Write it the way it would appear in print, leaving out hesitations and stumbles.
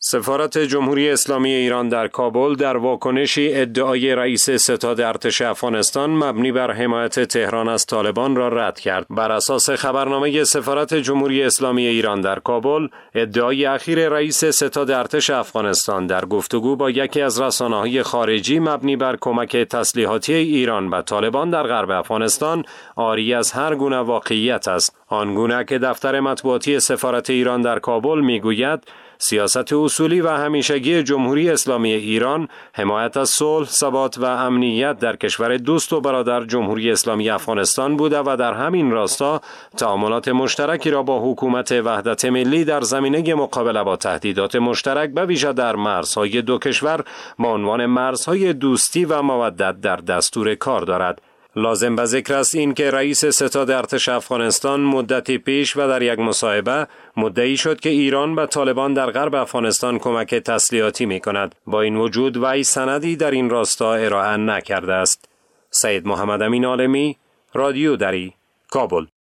سفارت جمهوری اسلامی ایران در کابل در واکنشی ادعای رئیس ستاد ارتش افغانستان مبنی بر حمایت تهران از طالبان را رد کرد. بر اساس خبرنامه سفارت جمهوری اسلامی ایران در کابل، ادعای اخیر رئیس ستاد ارتش افغانستان در گفتگو با یکی از رسانه‌های خارجی مبنی بر کمک تسلیحاتی ایران به طالبان در غرب افغانستان عاری از هر گونه واقعیت است. آنگونه که دفتر مطبوعاتی سفارت ایران در کابل میگوید سیاست اصولی و همیشگی جمهوری اسلامی ایران حمایت از صلح، ثبات و امنیت در کشور دوست و برادر جمهوری اسلامی افغانستان بوده و در همین راستا تعاملات مشترکی را با حکومت وحدت ملی در زمینه مقابله با تهدیدات مشترک به ویژه در مرزهای دو کشور با عنوان مرزهای دوستی و مودت در دستور کار دارد. لازم به ذکر است این که رئیس ستاد ارتش افغانستان مدتی پیش و در یک مصاحبه مدعی شد که ایران به طالبان در غرب افغانستان کمک تسلیحاتی می کند. با این وجود وی سندی در این راستا ارائه نکرده است. سید محمد امین عالمی، رادیو دری، کابل.